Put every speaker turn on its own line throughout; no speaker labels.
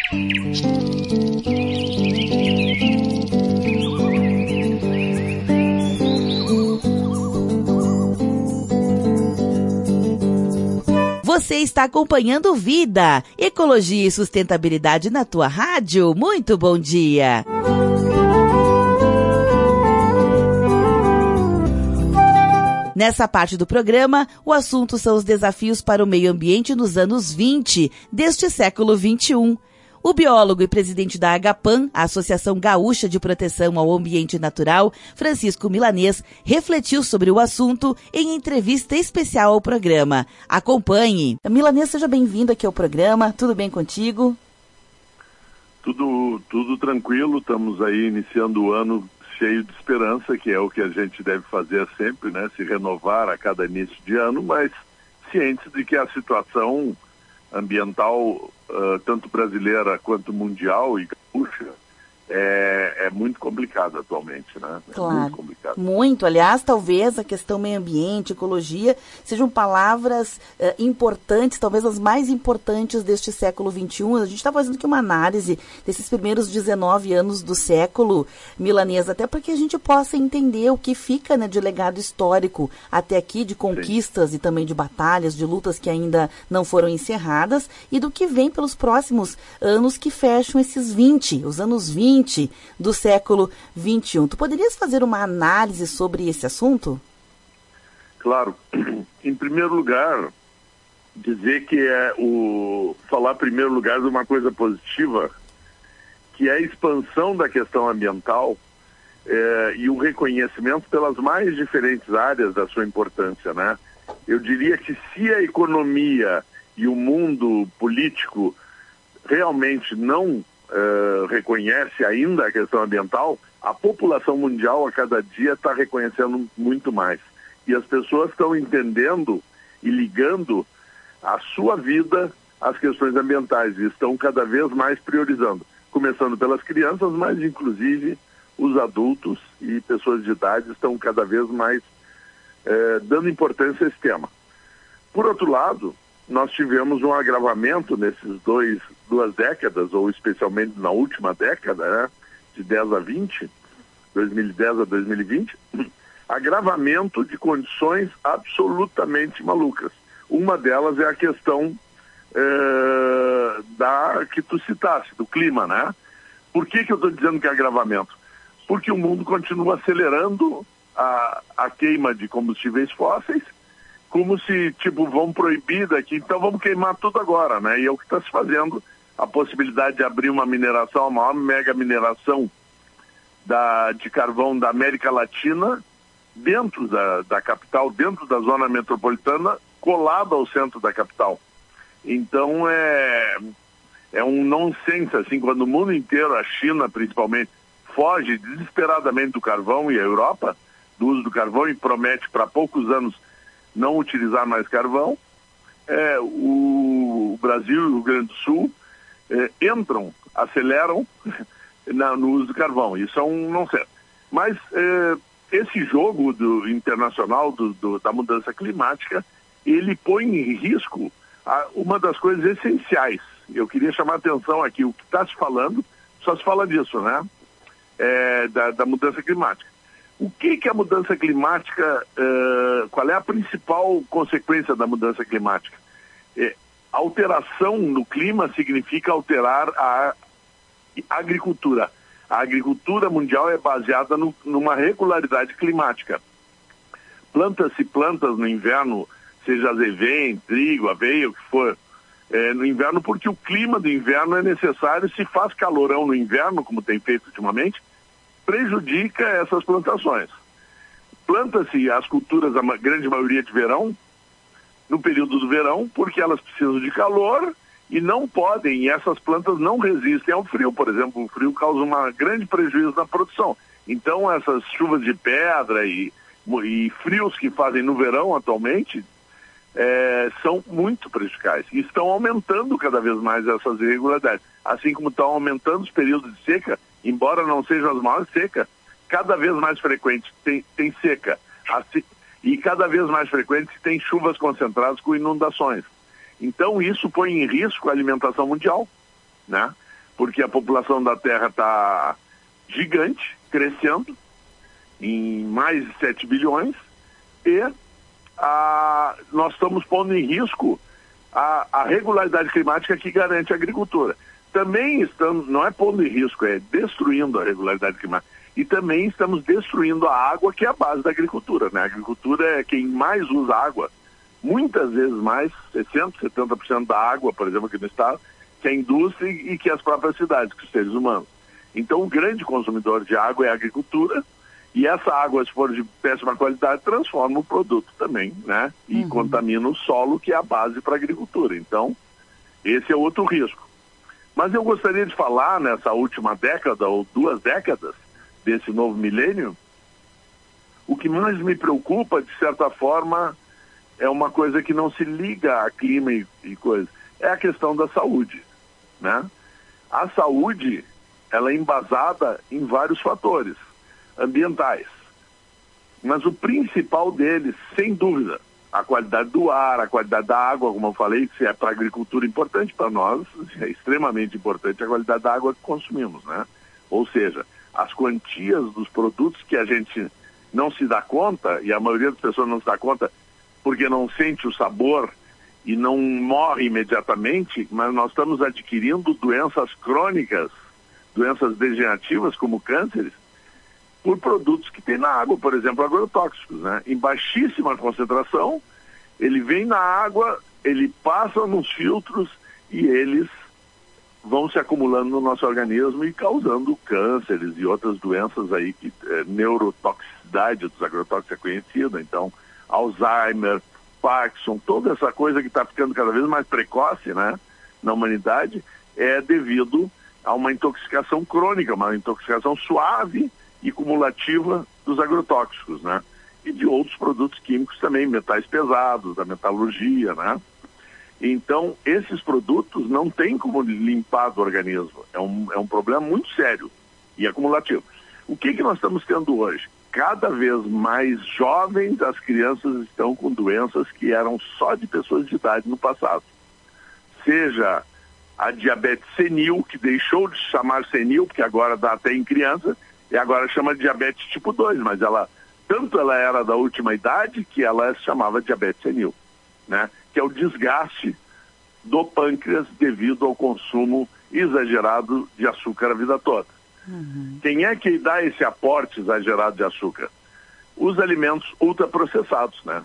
Você está acompanhando Vida, Ecologia e Sustentabilidade na tua rádio. Muito bom dia! Nessa parte do programa, o assunto são os desafios para o meio ambiente nos anos 20 deste século 21. O biólogo e presidente da Agapan, a Associação Gaúcha de Proteção ao Ambiente Natural, Francisco Milanês, refletiu sobre o assunto em entrevista especial ao programa. Acompanhe. Milanês, seja bem-vindo aqui ao programa. Tudo bem contigo?
Tudo tranquilo. Estamos aí iniciando o ano cheio de esperança, que é o que a gente deve fazer sempre, né? Se renovar a cada início de ano, mas cientes de que a situação ambiental, tanto brasileira quanto mundial e gaúcha, é muito complicada atualmente, né?
Claro,
muito complicado.
Muito. Aliás, talvez a questão meio ambiente, ecologia, sejam palavras importantes, talvez as mais importantes deste século XXI. A gente está fazendo aqui uma análise desses primeiros 19 anos do século, Milanês, até para que a gente possa entender o que fica, né, de legado histórico até aqui, de conquistas. Sim. E também de batalhas, de lutas que ainda não foram encerradas, e do que vem pelos próximos anos que fecham os anos 20 do século XXI. Tu poderias fazer uma análise sobre esse assunto?
Claro. Em primeiro lugar, dizer que falar em primeiro lugar de uma coisa positiva, que é a expansão da questão ambiental e o reconhecimento pelas mais diferentes áreas da sua importância, né? Eu diria que se a economia e o mundo político realmente não reconhece ainda a questão ambiental, a população mundial a cada dia está reconhecendo muito mais. E as pessoas estão entendendo e ligando a sua vida às questões ambientais e estão cada vez mais priorizando, começando pelas crianças, mas inclusive os adultos e pessoas de idade estão cada vez mais dando importância a esse tema. Por outro lado, nós tivemos um agravamento nesses duas décadas, ou especialmente na última década, né, de 10 a 20, 2010 a 2020, agravamento de condições absolutamente malucas. Uma delas é a questão que tu citaste, do clima, né? Por que eu estou dizendo que é agravamento? Porque o mundo continua acelerando a queima de combustíveis fósseis, como se, vão proibir daqui, então vamos queimar tudo agora, né? E é o que está se fazendo, a possibilidade de abrir uma mineração, a maior mega mineração de carvão da América Latina, dentro da capital, dentro da zona metropolitana, colado ao centro da capital. Então é um nonsense, assim, quando o mundo inteiro, a China principalmente, foge desesperadamente do carvão, e a Europa, do uso do carvão, e promete para poucos anos não utilizar mais carvão, o Brasil e o Rio Grande do Sul aceleram no uso do carvão. Isso é um nonsense. Mas esse jogo internacional da mudança climática, ele põe em risco uma das coisas essenciais. Eu queria chamar a atenção aqui, o que está se falando, só se fala disso, né? Da mudança climática. O que a mudança climática, qual é a principal consequência da mudança climática? Alteração no clima significa alterar a agricultura. A agricultura mundial é baseada numa regularidade climática. Planta-se plantas no inverno, seja azevém, trigo, aveia, o que for, no inverno, porque o clima do inverno é necessário. Se faz calorão no inverno, como tem feito ultimamente, prejudica essas plantações. Planta-se as culturas, a grande maioria de verão, no período do verão, porque elas precisam de calor e não podem, e essas plantas não resistem ao frio. Por exemplo, o frio causa um grande prejuízo na produção. Então, essas chuvas de pedra e frios que fazem no verão atualmente são muito prejudiciais. E estão aumentando cada vez mais essas irregularidades. Assim como estão aumentando os períodos de seca, embora não sejam as maiores secas, cada vez mais frequentes tem seca. E cada vez mais frequentes tem chuvas concentradas com inundações. Então isso põe em risco a alimentação mundial, né? porque a população da Terra está gigante, crescendo em mais de 7 bilhões, e nós estamos pondo em risco a regularidade climática que garante a agricultura. Também estamos, não é pondo em risco, é destruindo a regularidade climática. E também estamos destruindo a água, que é a base da agricultura, né? A agricultura é quem mais usa água, muitas vezes mais, 60%, 70% da água, por exemplo, aqui no estado, que a indústria e que as próprias cidades, que os seres humanos. Então, o grande consumidor de água é a agricultura, e essa água, se for de péssima qualidade, transforma o produto também, né? E contamina o solo, que é a base para a agricultura. Então, esse é outro risco. Mas eu gostaria de falar, nessa última década, ou 2 décadas, desse novo milênio, o que mais me preocupa, de certa forma, é uma coisa que não se liga a clima e coisa, é a questão da saúde, né? A saúde, ela é embasada em vários fatores ambientais, mas o principal deles, sem dúvida, a qualidade do ar, a qualidade da água, como eu falei, que é para a agricultura importante, para nós é extremamente importante a qualidade da água que consumimos, né? Ou seja, as quantias dos produtos que a gente não se dá conta, e a maioria das pessoas não se dá conta porque não sente o sabor e não morre imediatamente, mas nós estamos adquirindo doenças crônicas, doenças degenerativas como cânceres, por produtos que tem na água, por exemplo, agrotóxicos, né? Em baixíssima concentração, ele vem na água, ele passa nos filtros e eles vão se acumulando no nosso organismo e causando cânceres e outras doenças aí, que neurotoxicidade dos agrotóxicos é conhecida, então Alzheimer, Parkinson, toda essa coisa que está ficando cada vez mais precoce, né, na humanidade, é devido a uma intoxicação crônica, uma intoxicação suave e cumulativa dos agrotóxicos, né? E de outros produtos químicos também, metais pesados, da metalurgia, né? Então, esses produtos não tem como limpar do organismo. É um problema muito sério e acumulativo. O que nós estamos tendo hoje? Cada vez mais jovens as crianças estão com doenças que eram só de pessoas de idade no passado. Seja a diabetes senil, que deixou de chamar senil, porque agora dá até em criança, e agora chama de diabetes tipo 2, mas ela era da última idade que ela se chamava diabetes senil, né? Que é o desgaste do pâncreas devido ao consumo exagerado de açúcar a vida toda. Quem é que dá esse aporte exagerado de açúcar? Os alimentos ultraprocessados, né?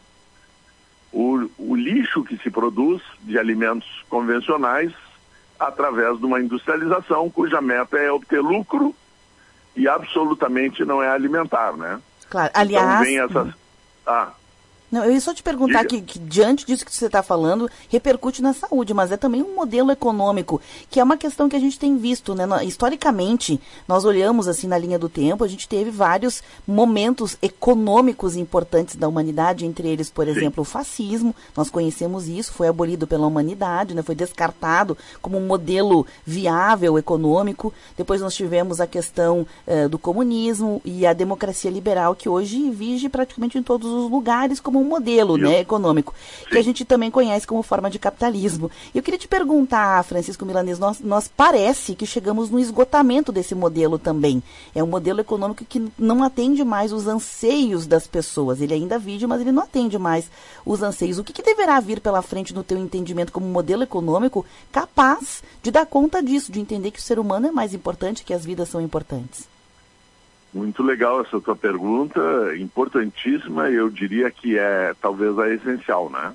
O lixo que se produz de alimentos convencionais através de uma industrialização cuja meta é obter lucro e absolutamente não é alimentar, né?
Claro, aliás...
Então vem essas...
Não, eu ia só te perguntar que diante disso que você está falando, repercute na saúde, mas é também um modelo econômico, que é uma questão que a gente tem visto, né? Historicamente, nós olhamos assim na linha do tempo, a gente teve vários momentos econômicos importantes da humanidade, entre eles, por exemplo, o fascismo, nós conhecemos isso, foi abolido pela humanidade, né? Foi descartado como um modelo viável econômico. Depois nós tivemos a questão do comunismo e a democracia liberal, que hoje vige praticamente em todos os lugares como um modelo, né, econômico, que a gente também conhece como forma de capitalismo. Eu queria te perguntar, Francisco Milanês, nós parece que chegamos no esgotamento desse modelo também. É um modelo econômico que não atende mais os anseios das pessoas. Ele ainda vige, mas ele não atende mais os anseios. O que deverá vir pela frente no teu entendimento como um modelo econômico capaz de dar conta disso, de entender que o ser humano é mais importante, que as vidas são importantes?
Muito legal essa tua pergunta, importantíssima, eu diria que é talvez a essencial, né?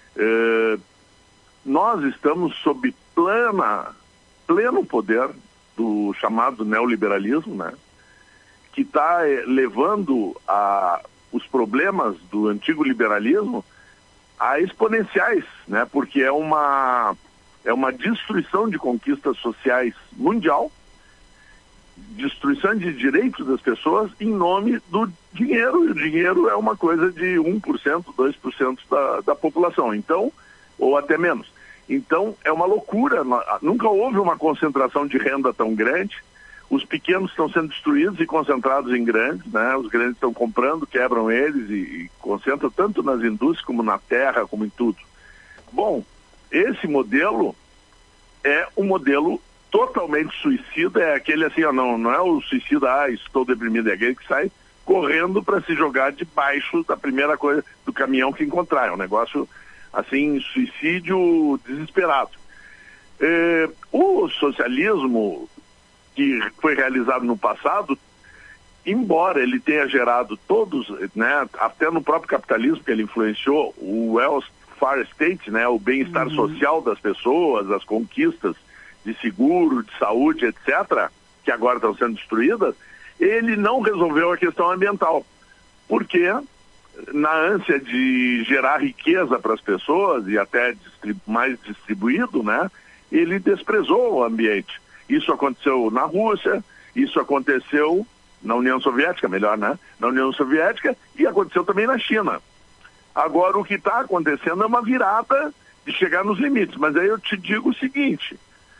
Nós estamos sob pleno poder do chamado neoliberalismo, né? Que está levando os problemas do antigo liberalismo a exponenciais, né? Porque é uma destruição de conquistas sociais mundial, destruição de direitos das pessoas em nome do dinheiro, e o dinheiro é uma coisa de 1%, 2% da população, então, ou até menos. Então, é uma loucura, nunca houve uma concentração de renda tão grande, os pequenos estão sendo destruídos e concentrados em grandes, né? Os grandes estão comprando, quebram eles e concentram tanto nas indústrias como na terra, como em tudo. Bom, esse modelo é um modelo totalmente suicida é aquele assim, não é o suicida, estou deprimido, é aquele que sai correndo para se jogar debaixo da primeira coisa do caminhão que encontrar. É um negócio assim, suicídio desesperado. O socialismo que foi realizado no passado, embora ele tenha gerado todos, né, até no próprio capitalismo que ele influenciou, o welfare state, né, o bem-estar social das pessoas, as conquistas de seguro, de saúde, etc., que agora estão sendo destruídas, ele não resolveu a questão ambiental, porque na ânsia de gerar riqueza para as pessoas e até mais distribuído, né, ele desprezou o ambiente. Isso aconteceu na Rússia, isso aconteceu na União Soviética, melhor, né? Na União Soviética, e aconteceu também na China. Agora, o que está acontecendo é uma virada de chegar nos limites. Mas aí eu te digo o seguinte,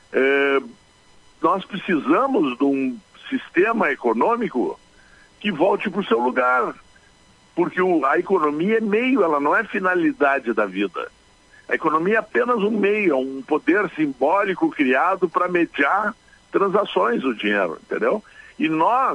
nós precisamos de um sistema econômico que volte para o seu lugar. Porque a economia é meio, ela não é finalidade da vida. A economia é apenas um meio, um poder simbólico criado para mediar transações do dinheiro, entendeu? E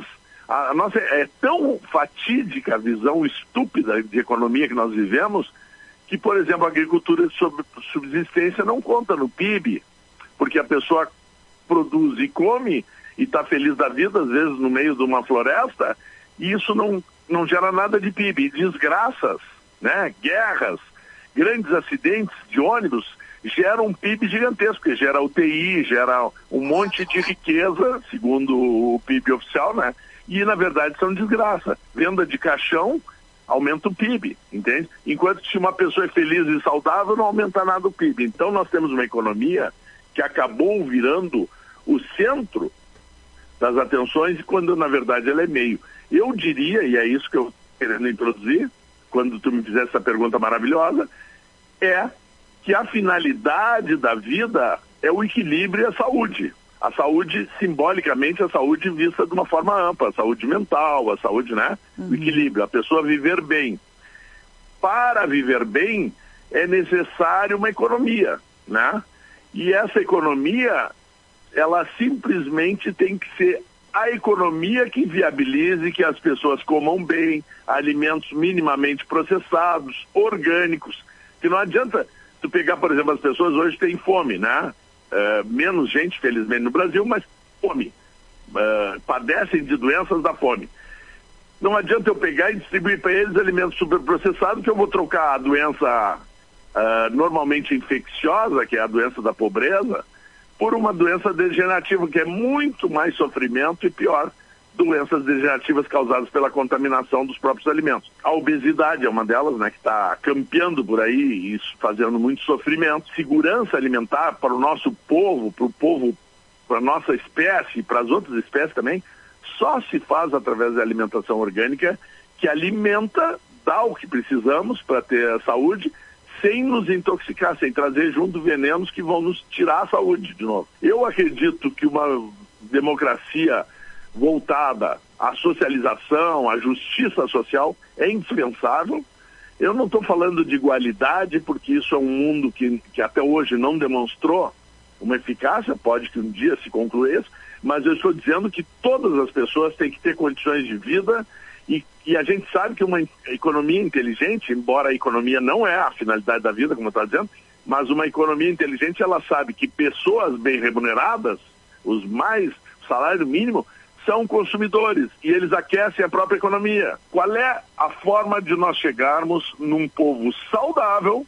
a nossa é tão fatídica a visão estúpida de economia que nós vivemos, que, por exemplo, a agricultura de subsistência não conta no PIB, porque a pessoa produz e come e está feliz da vida, às vezes no meio de uma floresta, e isso não gera nada de PIB. Desgraças, né? Guerras, grandes acidentes de ônibus geram um PIB gigantesco, que gera UTI, gera um monte de riqueza, segundo o PIB oficial, né? E, na verdade, são desgraça. Venda de caixão aumenta o PIB, entende? Enquanto se uma pessoa é feliz e saudável, não aumenta nada o PIB. Então, nós temos uma economia que acabou virando o centro das atenções, quando, na verdade, ela é meio. Eu diria, e é isso que eu estou querendo introduzir, quando tu me fizesse essa pergunta maravilhosa, é que a finalidade da vida é o equilíbrio e a saúde. A saúde, simbolicamente, a saúde vista de uma forma ampla, a saúde mental, a saúde, né? O equilíbrio, a pessoa viver bem. Para viver bem, é necessário uma economia, né? E essa economia, ela simplesmente tem que ser a economia que viabilize que as pessoas comam bem, alimentos minimamente processados, orgânicos, que não adianta tu pegar, por exemplo, as pessoas hoje têm fome, né? Menos gente, felizmente, no Brasil, mas fome. Padecem de doenças da fome. Não adianta eu pegar e distribuir para eles alimentos superprocessados, que eu vou trocar a doença normalmente infecciosa, que é a doença da pobreza, por uma doença degenerativa, que é muito mais sofrimento e pior, doenças degenerativas causadas pela contaminação dos próprios alimentos. A obesidade é uma delas, né, que está campeando por aí e isso fazendo muito sofrimento. Segurança alimentar para o nosso povo, para a nossa espécie e para as outras espécies também, só se faz através da alimentação orgânica, que alimenta, dá o que precisamos para ter saúde, sem nos intoxicar, sem trazer junto venenos que vão nos tirar a saúde de novo. Eu acredito que uma democracia voltada à socialização, à justiça social, é indispensável. Eu não estou falando de igualdade, porque isso é um mundo que até hoje não demonstrou uma eficácia, pode que um dia se conclua isso, mas eu estou dizendo que todas as pessoas têm que ter condições de vida e a gente sabe que uma economia inteligente, embora a economia não é a finalidade da vida, como eu estou dizendo, mas uma economia inteligente, ela sabe que pessoas bem remuneradas, o salário mínimo, são consumidores e eles aquecem a própria economia. Qual é a forma de nós chegarmos num povo saudável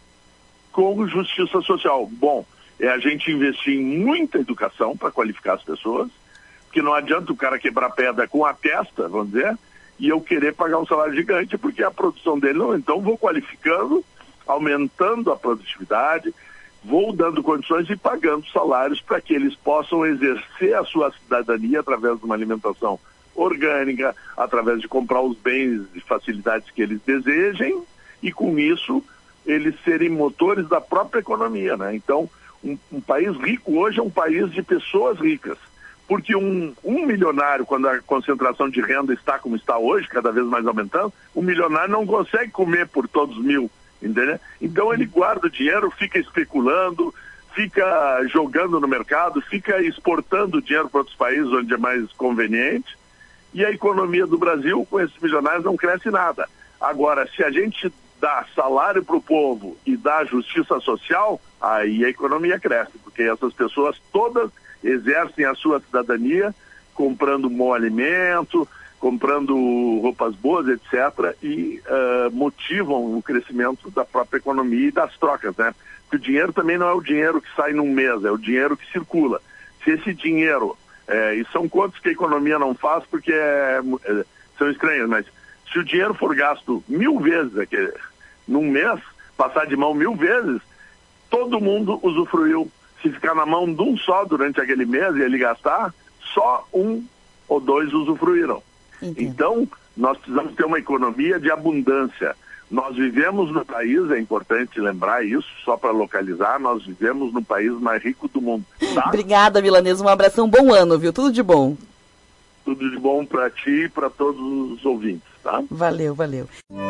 com justiça social? Bom, é a gente investir em muita educação para qualificar as pessoas, porque não adianta o cara quebrar pedra com a testa, vamos dizer, e eu querer pagar um salário gigante, porque a produção dele não. Então vou qualificando, aumentando a produtividade, vou dando condições e pagando salários para que eles possam exercer a sua cidadania através de uma alimentação orgânica, através de comprar os bens e facilidades que eles desejem e, com isso, eles serem motores da própria economia, né? Então, um país rico hoje é um país de pessoas ricas, porque um milionário, quando a concentração de renda está como está hoje, cada vez mais aumentando, um milionário não consegue comer por todos 1.000, entendeu? Então ele guarda o dinheiro, fica especulando, fica jogando no mercado, fica exportando dinheiro para outros países onde é mais conveniente, e a economia do Brasil com esses milionários não cresce nada. Agora, se a gente dá salário para o povo e dá justiça social, aí a economia cresce, porque essas pessoas todas exercem a sua cidadania comprando bom alimento, comprando roupas boas, etc., e motivam o crescimento da própria economia e das trocas, né? Porque o dinheiro também não é o dinheiro que sai num mês, é o dinheiro que circula. Se esse dinheiro, e são contas que a economia não faz porque são estranhas, mas se o dinheiro for gasto 1000 vezes num mês, passar de mão 1000 vezes, todo mundo usufruiu. Se ficar na mão de um só durante aquele mês e ele gastar, só 1 ou 2 usufruíram. Entendi. Então, nós precisamos ter uma economia de abundância. Nós vivemos no país, é importante lembrar isso, só para localizar, nós vivemos no país mais rico do mundo. Tá?
Obrigada, Milanês, um abração, bom ano, viu? Tudo de bom.
Tudo de bom para ti e para todos os ouvintes, tá?
Valeu, valeu.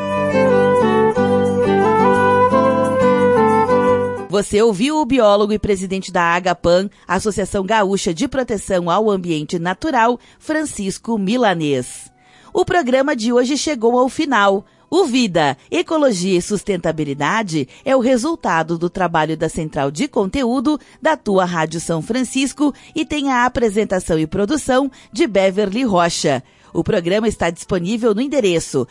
Você ouviu o biólogo e presidente da Agapan, Associação Gaúcha de Proteção ao Ambiente Natural, Francisco Milanês. O programa de hoje chegou ao final. O Vida, Ecologia e Sustentabilidade é o resultado do trabalho da Central de Conteúdo da tua Rádio São Francisco e tem a apresentação e produção de Beverly Rocha. O programa está disponível no endereço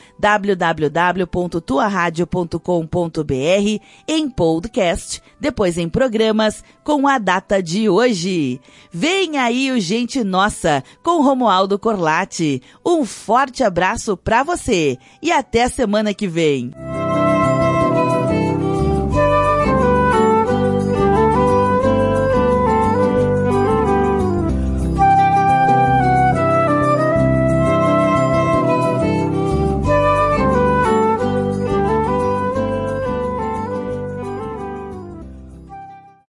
www.tuaradio.com.br, em podcast, depois em programas, com a data de hoje. Vem aí o Gente Nossa, com Romualdo Corlatti. Um forte abraço para você e até semana que vem.